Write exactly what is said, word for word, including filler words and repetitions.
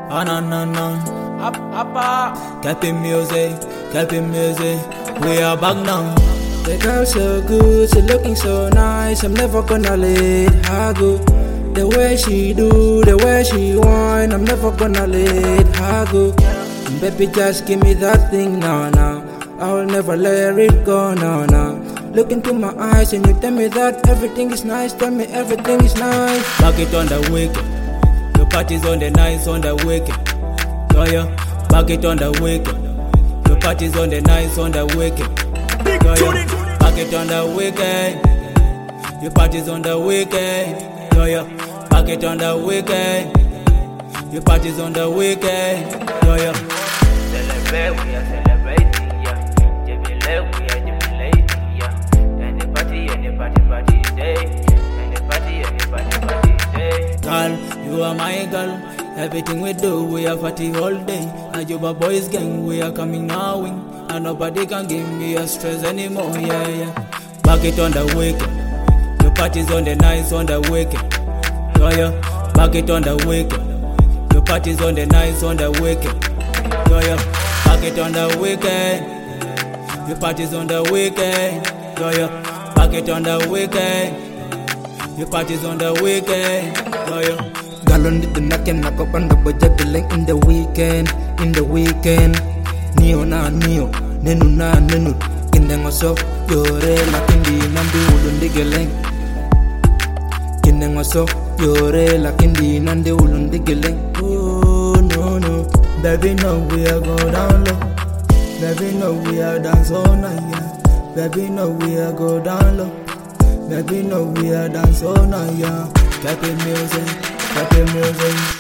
Ah no no no. Up up up. Capping music, capping music. We are back now. The girl so good, she looking so nice. I'm never gonna let her go. The way she do, the way she whine, I'm never gonna let her go. Baby, just give me that thing now, now. I'll never let it go, now, now. Look into my eyes and you tell me that everything is nice. Tell me everything is nice. Back it on the weekend. Your party's on the nice on the weekend. Oh yeah. Back it on the weekend. Your party's on the nice on the weekend. Oh yeah. Back it on the weekend. Your party's on the weekend. Oh yeah. Back it on the weekend. Your party's on the weekend. Oh yeah. Celebrate, we are celebrating, yeah. Jubilate, we are jubilating, yeah. And the party, and the party, party day. And the party, and the party, party day. Girl, you are my girl. Everything we do, we are party all day. Ajuba boys gang, we are coming our wing. And nobody can give me a stress anymore, yeah, yeah. Back it on the weekend. Your party's on the nice on the weekend. Oh yeah. Back it on the weekend. Your party's on the nice on the weekend. Oh yeah. Back it on the weekend. Your party's on the weekend. Oh yeah. Back it on the weekend. Your party's on the weekend. Oh yeah. Galon dito na kinakapanda ba juggling in the weekend, in the weekend. Nio na nio, nenu na nenu. Kindengo so, yore la kindi nambi ulundi geleng. Kindengo so, yore la kindi nande ulundi geleng. Oh no no, baby no we are go down low. Baby no we are dance all night, yeah. Baby no we are go down low. Baby no we are dance all night, yeah. Capping music, capping music.